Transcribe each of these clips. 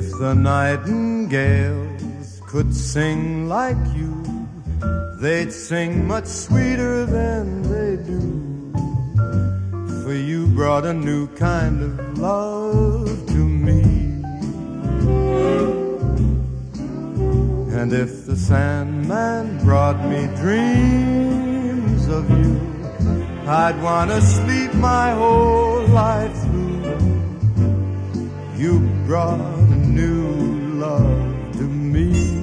If the nightingales could sing like you, they'd sing much sweeter than they do. For you brought a new kind of love to me. And if the Sandman brought me dreams of you, I'd want to sleep my whole life through. You brought a new love to me.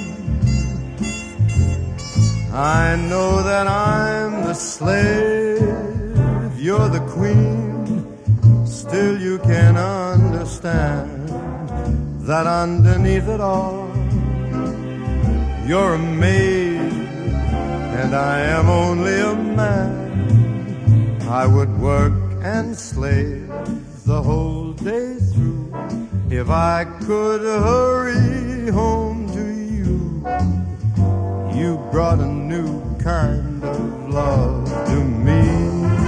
I know that I'm the slave, you're the queen. Still you can understand that underneath it all, you're a maid, and I am only a man. I would work and slave the whole day through if I could hurry home to you. You brought a new kind of love to me.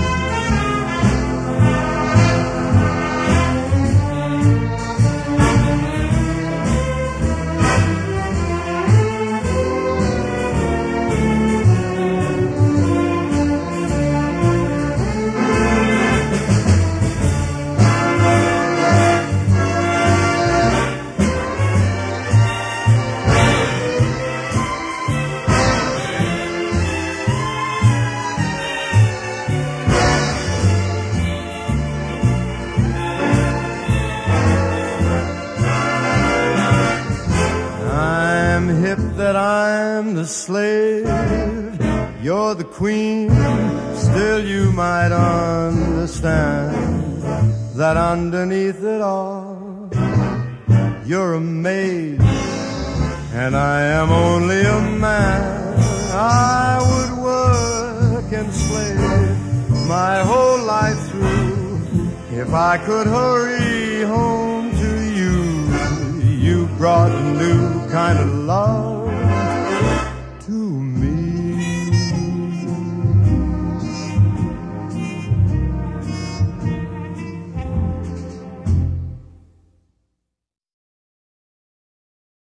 That I'm the slave, you're the queen. Still you might understand that underneath it all, you're a maid, and I am only a man. I would work and slave my whole life through if I could hurry home to you. You brought a new kind of love